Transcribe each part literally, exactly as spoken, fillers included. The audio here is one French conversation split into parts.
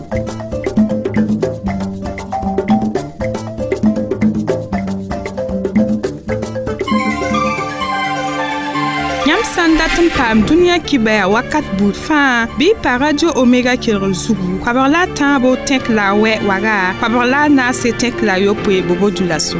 Datum pam dunia kibaya wakat bout fa bi pa radio Omega Kelro Zugu kwabarla tambo tek la we waga kwabarla na se tek la yo pwe bobo dulaso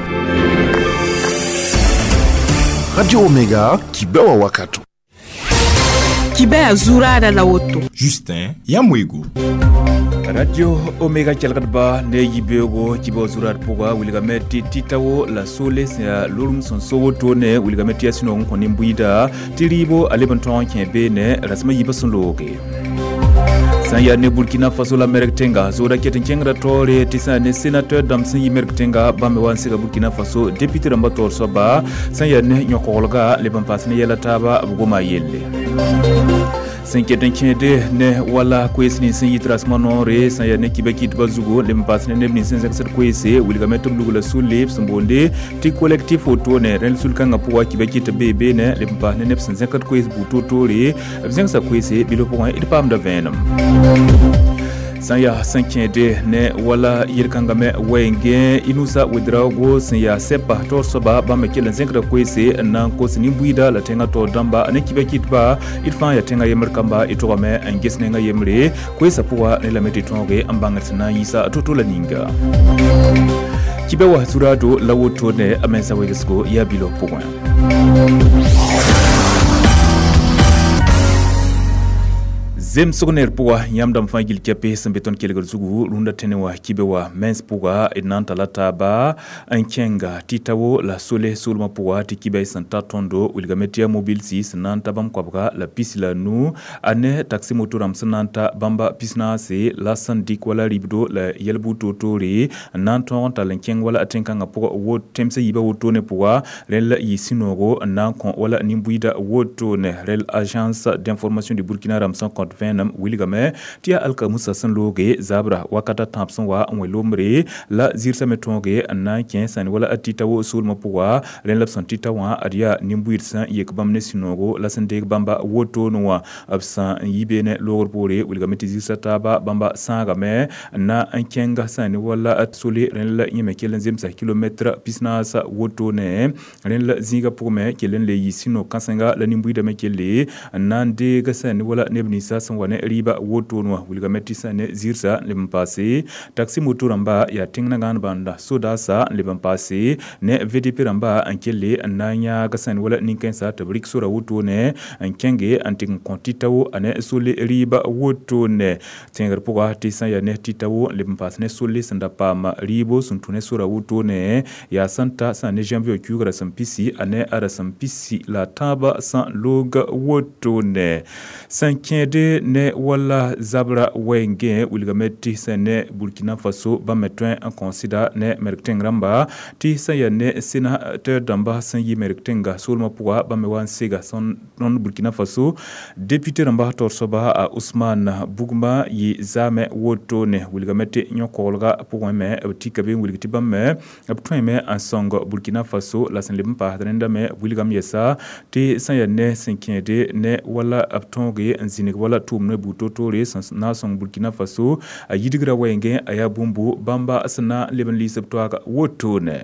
Radio Omega kibawa wakato kibaya zurada la woto Justin Yamwego Radio Omega Chalkadba ne yibego kibo zurar poga wiligameti titawo la sole sa lulum son sowo tone wiligameti asino ngoni mbuida tiribo alebanton kembe ne rasma yibason loge Sanya ne Burkina Faso la merektenga zoda ketenkengra tore tisa ne sénateur damsin yimerektenga bambe wansiga Burkina Faso député rambator soba sanya ne nyokolga lebampasne yela taba bugoma yelle Sanketen kende ne wala kwesni sin yitrasmano re sanya ne kibekit bazugo lempasne ne bni sin zakset kwese wilgametum lugula sulip sambonde ti collectif auto ne rel sulkanga puwa kibekit bebe ne lempasne ne sin zakat kwes butoto re bizangsa kwese bilo point idpam da venam Sanya sankende ne wala yirkangame wenge inusa widrago sanya sepa torsoba ba mekelen zenkra kwese na kosini buida la tenga to damba ne kibekitba itfa ya tenga yemerkamba itogame angesnenga yemre kwesa puwa ne la metitonge ambangatsina yisa totola ninga kibewa surado lawoto ne amensa wegesgo ya bilo point Zem sogoner puwa yamdam fangil kiape sambeton kelegar zugu runda tenewa kibewa mens puwa ednanta lataba ankenga titawo la sole sulma puwa tikibe santa tondo wilgametia mobile sis nanta bam kwabga la pisila nu ane taxi motoram sananta bamba pisna se la sandik wala ribdo la yelbu totori nanton talenkeng wala atenkanga puwa wo temse yiba wotone puwa rel yisinogo nankon wala nimbuida wotone rel agence d'information du Burkina Ramson compte Venam Willigame tia alka musa san loge zabra wakata Thompson wa mwelomre la zirsa metonge na kensan wala atita wo sulma puwa len lapsan tita wa adia nimbuirsan yekbamne sinogo la sande bamba woto noa absan yibene logor pore Willigame tizisa taba bamba sangame na ankenga san wala atsuli ren la yeme kelen zemsa kilometre pisna sa woto ne ren la zinga pume kelen le yisino kansanga la nimbuida mekele nande gasan wala nebnisa wane riba woto no Willigameti sane zirsa lempase taxi motoramba ya tingna gan banda soda sa lempase ne V D P ramba ankele nanya gasan wala ninkensa tabrik sura woto ne ankenge anting kontitawo ane sole riba woto ne tengar poga tisa ya ne titawo lempase ne sole sanda pama ribo suntune sura woto ne ya santa sane janvier kugra sampisi ane ara sampisi la taba san loga woto ne sankende ne wala zabra wenge Willigameti sene Burkina Faso ba metwen en considère ne merktengramba ti saya ne sénateur damba sanyi merktenga solma puwa ba mewan sega son non Burkina Faso député ramba torsoba a Ousmane Bougma yi zame woto ne Willigameti nyokolga puwa me tikabe Willigati ba me abtwen me en songo Burkina Faso la senlim pa drenda me Willigam yesa ti saya ne sinkende ne wala abtonge nzinik wala tumne butoto re na song Burkina Faso a yidigra wenge aya bumbu bamba asana leben lisabtwaga wotone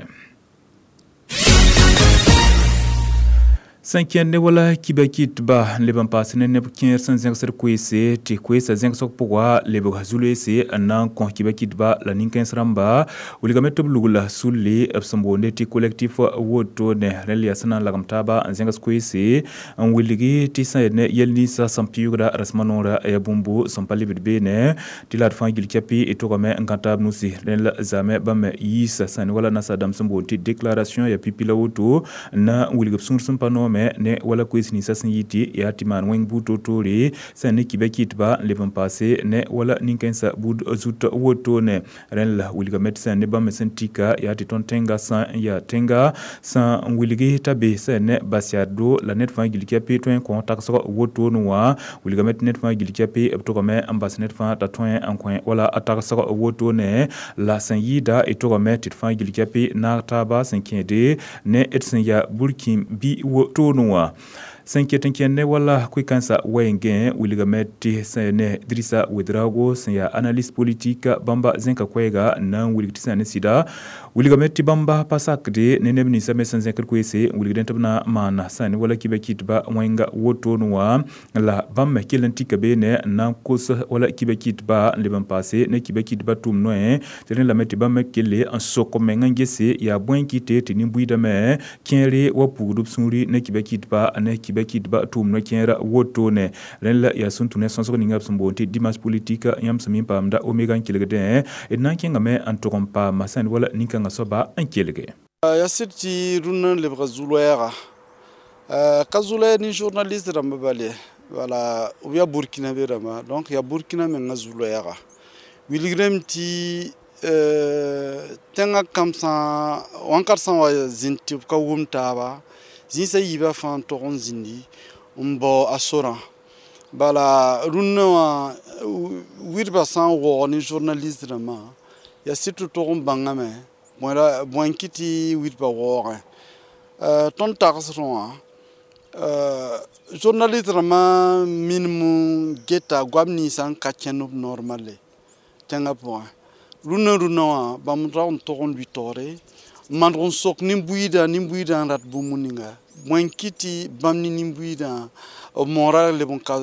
Cinquième ne wala kibakit ba leban pasine ne kin san zeng ser kwese ti kwesa zeng sok pwa lebo hazule se anan kon kibakit ba la ninken sramba Willigameti blugula sulle absambonde ti collectif woto ne relia sana lagamtaba zeng kwese an willigi ti sa ne yelni sa sampiugra rasmanora ya bumbu sampali bidbe ne ti la fangil kapi etogame nkantab nusi ren zame bame yisa san wala nasa dam sambonti déclaration ya pipila woto na Willigapsun sampano ne wala kwesini sasin yiti ya timan weng buto tori sane kibekit ba levan passé ne wala ninkensa bud zut woto ne ren la Willigameti sane ba mesentika ya titon tenga san ya tenga san Willigi tabe sane basiado la net fan gilkia pe to en contact so woto no wa Willigameti net fan gilkia pe to comme ambassadeur fan taton en coin wala attaque so woto ne la san yida et to comme tit fan gilkia pe na taba cinquième de ne etsen ya bulkim bi woto noa Sanketen kenne wala kwikansa wenge wiligameti sene Drissa Ouedraogo ya analyse politique bamba zenka kwega na wiligtisane sida wiligameti bamba pasakde nenebni same sanzenker kwese wiligentabna mana sane wala kibekitba wenga wotonwa la bamba kelentika bene na kosa wala kibekitba leban passé ne kibekitba tumnoe tenen la meti bamba kele en sokomenga ngese ya bwenkite tinimbuida me kenre wa pugudup suri ne kibekitba ne kibekitba tumno kenra wotone renla ya suntune sonsoko ninga sumbonti dimas politique yam samimpa amda omega nkilegede edna kenga me antokompa masan wala ninkanga soba ankelege ya siti runan le brazuluera kazule ni journaliste rambale wala ubya burkina berama donc ya burkina menga zuluera wilgrem ti tenga kamsa wankarsan wa zinti ka wumtaba zinsa yiba fan toron zindi umbo asora bala runwa wirba san wo ni journaliste rama ya situ toron bangame moira boinkiti wirba wo euh ton taxron euh journaliste rama minimum geta gwamni san katchenop normale tenga point runa runa ba mudron toron vitore mandron sok nimbuida nimbuida rat bumuninga boinkiti bamni nimbuida moral le bon ka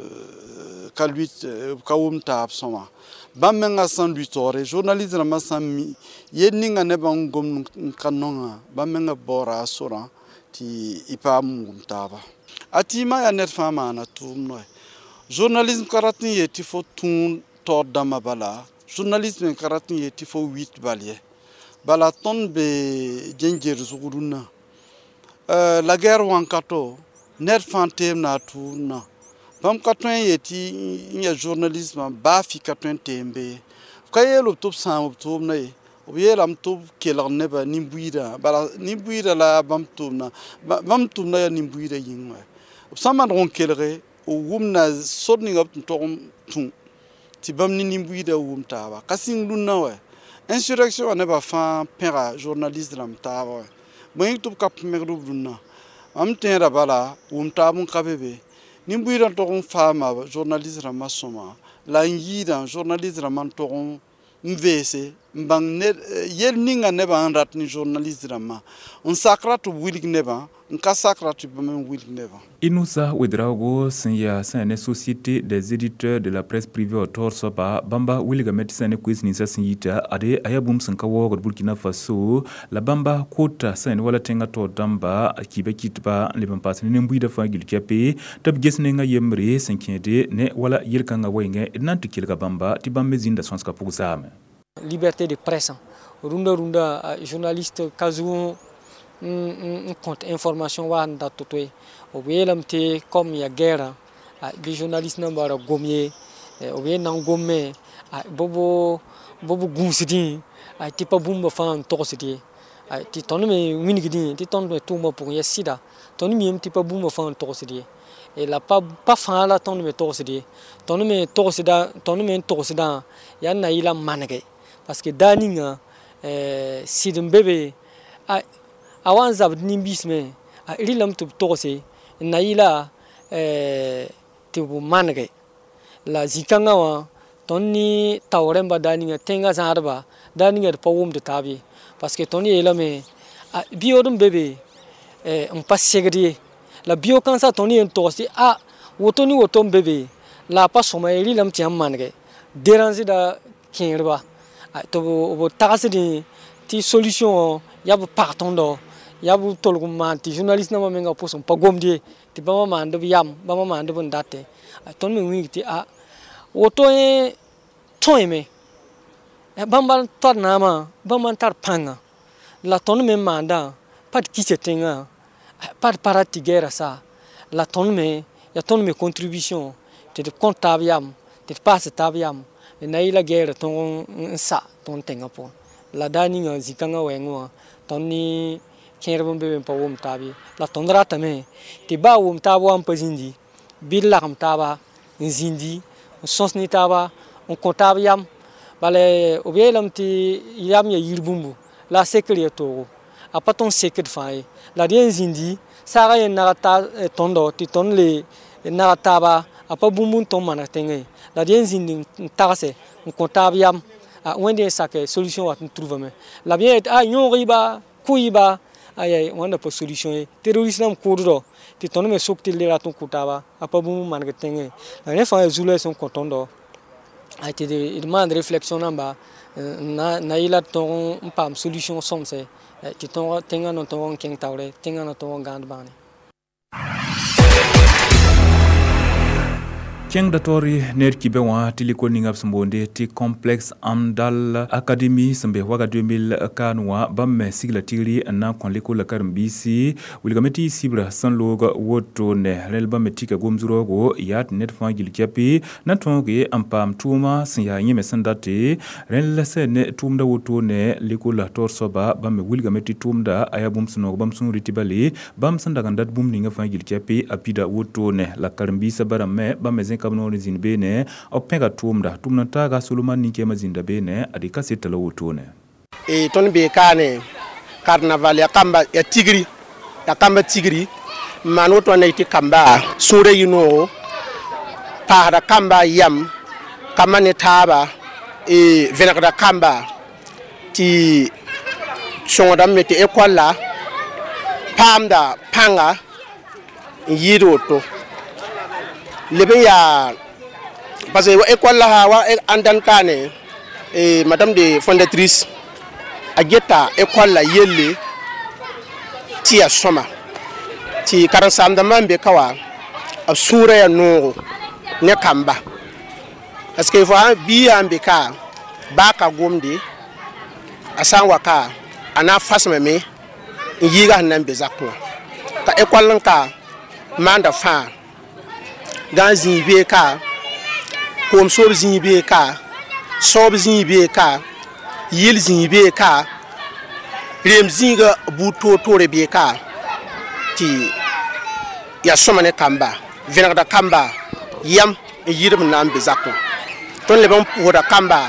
kaluit kawum tab soma bamenga san vitore journaliste rama san yeninga ne bangom kanonga bamenga bora sora ti ipam taba atima ya net fama na tumno journalisme karatni yeti fo tun tor dama bala journalisme karatni yeti fo huit balye bala ton be jenger zuguruna euh la guerre wankato net fantem na tuna bam katwen yeti nya journalisme ba fi katwen tembe kayelo top sam top na obiyelam top kelarne ba nimbuida bala nimbuida la bam tumna bam tumna ya nimbuida yingwa sama ron kelre o wumna sodning up tom tum ti bam ni nimbuida wumta ba kasing lunna wa insurrection ne ba fa pera journaliste lam tawa moy top kap megru lunna am tera bala wumta mun kabebe nimbuida to fama journaliste ram soma la yida journaliste ram to mvese mbang ne yel ninga ne ba rat ni journaliste ram on sakratu wilig ne ba Inoussa Ouedraogo ya une société des éditeurs de la presse privée autour soba bamba wilgamet sane quiz ni sa sinyita ade ayabum sankawo go Burkina Faso la bamba kota sane wala tenga to damba kibe kitba le bamba sane mbuida fa gilkape tab gesne nga yemre sankede ne wala yirkanga wenge nanti kilga bamba tibambe zinda sonska pugzame liberté de presse runda runda journaliste kazu un compte information wa nda totwe o welamte comme ya guerre des journalistes nambara gomie o we nan gomme bobo bobo gumsidi ti pa bumba fan tosidi ti tonme winigidi ti tonme tuma pour ya sida tonmi ti pa bumba fan tosidi et la pas pas fan la tonme tosidi tonme tosida tonme tosida ya na ila manage parce que daninga euh sidum bébé awan zab nimbisme rilam tu tose naila eh tu manage la zikanga wa tonni tawremba daninga tenga zarba daninga pawum de tabi parce que tonni elame biodum bébé eh on passe segri la bio kansa tonni en tose a wotoni wotom bébé la pas soma rilam tiam manage déranger da kinrba to bo tagasidi ti solution yabu partondo yabu tolgu manti journaliste na mamenga poson pagomdi ti bama mande yam bama mande bon date ton mi wingti a woto e toime e bamba tor nama bamba tar panga la ton me manda pat kisetenga pat parati guerre ça la ton me ya ton me contribution te de comptable yam te passe tabiam e na ila guerre ton sa ton tenga po la dani nga zikanga wengo tonni kerbo bebe pa wom tabi la tondra tame ti ba wom tabo am pazindi billa kam taba nzindi sosni taba on comptable yam bale obelam ti yam ya yirbumbu la sekre to apaton sekre fae la den zindi sara yen narata tondo ti ton le narata ba apa bumbun ton mana tenge la dien zin tarase on comptable yam a wende sake solution wat trouver me la bien a nyon riba kuiba ay wanda po solution terrorisme courdo ti ton me sokti le raton kutaba apa bumbun mana tenge la ne fa zule son contondo a été de demande réflexion namba na na ila ton pam solution somse ti ton tenga no ton king tawre tenga no ton gand bani Keng datori ner kibe wa tiliko ningap sambonde ti complex Amdal Academy sambe waga deux mille kanwa bamme sigla tiri na konliko la karmbisi wilgameti sibra sanloga woto ne relba metika gomzurogo yat net fangil kiapi na tonge ampam tuma sinya nyeme sandate rel sene tumda woto ne likola torsoba bamme wilgameti tumda ayabum suno bam sun ritibali bam sandaga ndat bum ninga fangil kiapi apida woto ne la karmbisa barame bamme kabno zin bene openga tumda tumna taga Suleiman Nike mazinda bene adika setala wotone e ton be kane carnaval ya kamba ya tigri ya kamba tigri mano to na iti kamba sure yino para kamba yam kamane taba e venakda kamba ti sonda meti ekola pamda panga yiroto lebe ya parce que école la wa andan kane et madame de fondatrice ageta école la yelle ti ya soma ti karan da mambe kawa asura ya no ne kamba parce que fa bi ambe ka baka gomde asan waka ana fasma me yiga nan be zakwa ka école ka manda fa dans zibe ka kom sor zibe ka sob zibe ka yil zibe ka rem zinga buto tore be ka ti ya somane kamba venada kamba yam yirum nam be zakko ton le bon pour da kamba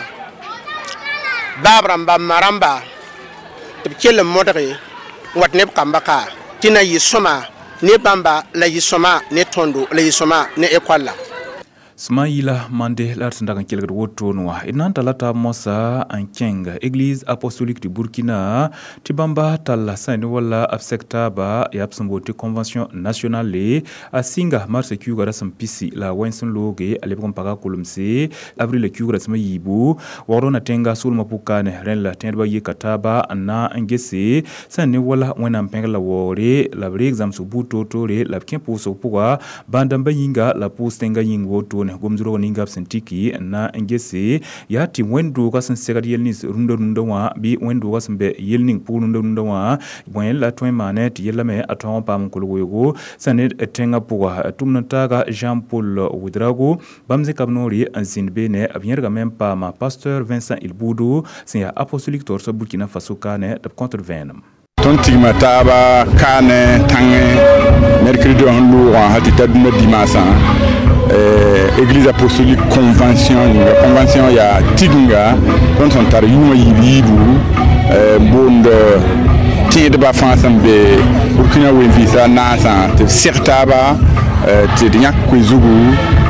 babramba maramba te kele modre wat ne kamba ka tina yi soma ne bamba la yisoma ne tondo la yisoma ne ekwala Smaïla Mande l'artanda kelgar wotonwa inanta lata mosa ankenga église apostolique du Burkina tibamba tala saini wala absekta ba ya absambote convention nationale a singa marse kyugara sampisi la wenson loge alebon paga kolumse avril kyugara sama yibu warona tenga sul mapukane ren la tenba yekataba na ngese saini wala wena mpenga la wore la bre exam subuto tore la kempo so puwa bandamba yinga la postenga yingo to gomzuro ninga sentiki na ngese yati wendo ka sensegadi yelnis runda runda wa bi wendo ka sembe yelning pu runda runda wa bon la toy manet yelame aton pam kolgoyego sanet etenga puwa tumnataga Jean Paul Oudrago bamze kabnori anzin bene abierga même pas ma pasteur Vincent Ilbudo c'est apostolique torso Burkina Faso kane de contre venam tontigma taba kane tange mercredi on lo hatita dum dimasa euh église apostolique convention la convention ya tinga don son tar yuma yibibu euh bonde tiede ba fansambe Burkina we visa nasa te sertaba te nyak ko zugu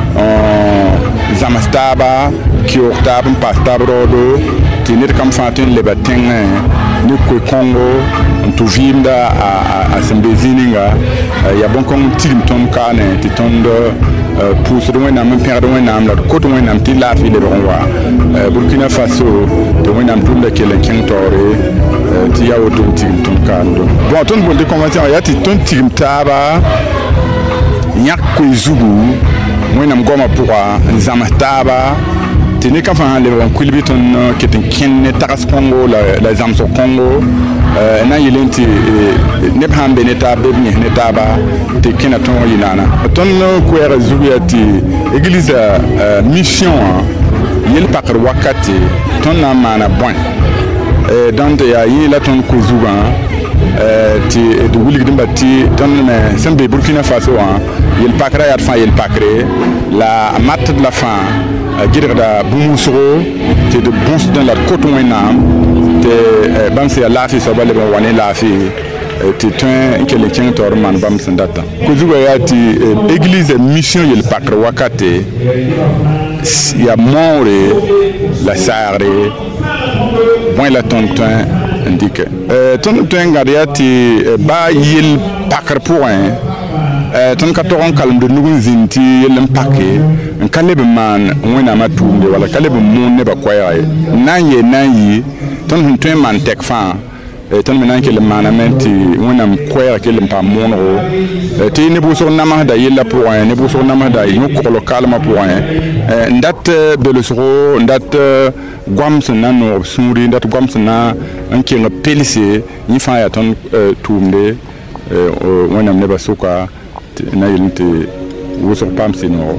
en zamastaba ki octable pastabrodo te net kam fatin le bateng ni ko Congo to vinda a sembezininga ya bon kon tim ton kane ti tondo pour ce domaine nam perdre domaine nam la côté domaine nam ti la fi le ronwa Burkina Faso domaine nam tunda kele kentore ti ya woto tim ton kando bon ton bon de convention ya ti ton tim taba nyak ko zugu moi nam goma pourra zamataba tini ka fa le bon kulbiton ketin kenne takas Congo la la zamso Congo na yelenti ne hambe ne tabe ni ne taba te kena ton yinana ton ko era zubiyati église mission yel pakar wakati ton na mana bon euh dans ya yela ton ko zuba euh ti de wulig dimbati ton me sembe Burkina Faso yel pakra ya fa yel pakre la mat de la fin girda bumusro te de bons dans la côte moyenam te ban se la fi so balé bon wane la fi ti tõe n kell kẽng taoor n maan bãmb sẽn data kozuga yaa tɩ église mission yel-pakr wakate yaa moore la saagre bõe la tõnd tõe n dɩke tõnd tõe n gãd yaa tɩ baa yel-pakr pʋgẽ tõnd ka tog n kalmd nug n zĩnd tɩ yell n pake n ka leb n maan wẽnnaamã tʋʋmde wala ka leb n moon nebã koɛɛge n na n yee na n yɩ tõnd sẽn tõe n maan tɛk fãa tõnd me na n kell n maaname tɩ wẽnnaam koɛɛg kell n paam moonego tɩ neb wʋsg namsda yella pʋgẽ neb wʋsg namsda yõ-kogl kaalmã pʋgẽ n dat belsgo n dat goam sẽn na n noog b sũuri n dat goam sẽn na n keng pelse yẽ fãa yaa tõnd tʋʋmde wẽnnaam nebã sʋka na yel tɩ wʋsg paam sɩnoogo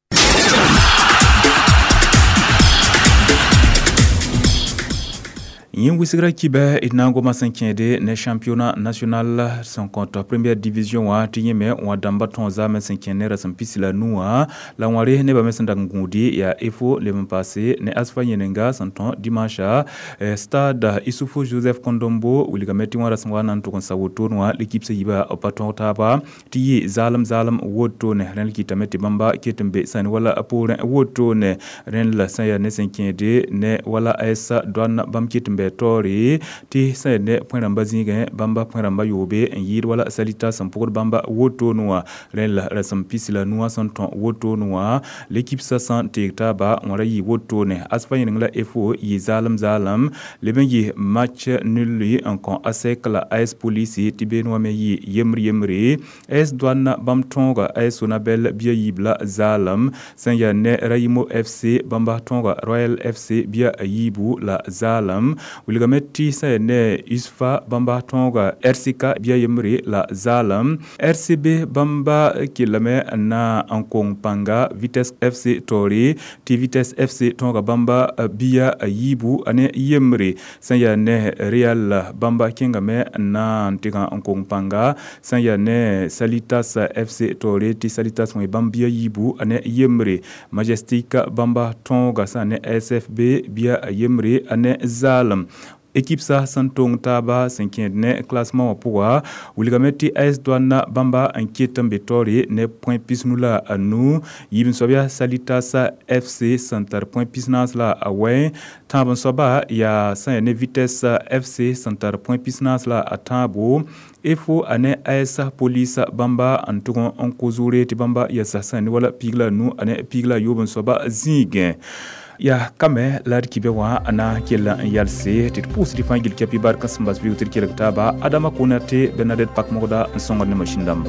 Yin wisigra kibe itnango masankende ne championnat national son compte première division wa tinyeme wa damba tonza masankene rasam pisila nuwa la ware ne ba mesanda ngudi ya efo le passé ne asfanye nenga santon dimanche eh, stade Issoufou Joseph Kondombo wiligameti wa rasam wana to konsa wotonwa l'équipe se yiba opaton taba tiyi zalam zalam woto ne ren kitameti bamba ketembe sani wala pour woto ne ren la saya ne sankende ne wala esa douane bam ketembe tori ti sene point bazinga bamba point ramba yobe en yir wala salita sampur bamba woto noa ren la rasam pisila noa santon woto noa l'équipe sa santé taba on rayi woto ne asfanye ngla efo yi zalam zalam le bengi match nul en con asek la AS Police tibe no me yi yemri yemri AS douane bam tonga AS Sonabel bia yibla zalam sanya ne rayimo F C bamba tonga Royal F C bia yibu la zalam Wilgameti sa ne Isfa bamba tonga R C K bia yemri la zalam R C B bamba kilame na ankong panga Vitesse F C tori ti Vitesse F C tonga bamba bia yibu ane yemri sanya ne Real bamba kingame na antika ankong panga sanya ne Salitas F C tori ti Salitas mo bambia yibu ane yemri Majestic bamba tonga sa ne S F B bia yemri ane zalam équipe sa santong taba cinquième ne classement pour Wilgameti AS douane bamba inquiète mbetori ne point pisnula à nous yibin sobia Salitas F C center point pisnas la away taban soba ya sa ne Vitesse F C center point pisnas la atabo efo ane AS Police bamba antugon on kozure ti bamba ya sa ne wala pigla nu ane pigla yobon soba zige ya kame lad kibewa ana kella yalse tit pousse di fangil kapi barka sambas bi utir kele taba adama kunate benadet pak moda songon ne machine damba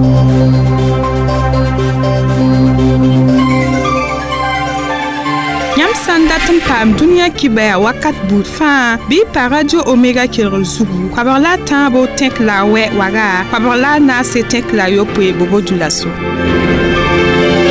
Yam sandatum pam dunia kibaya wakat bout fa bi pa radio omega kero zugu kwabar la tambo tek la we waga kwabar la na se tek la yo pwe bobo dulaso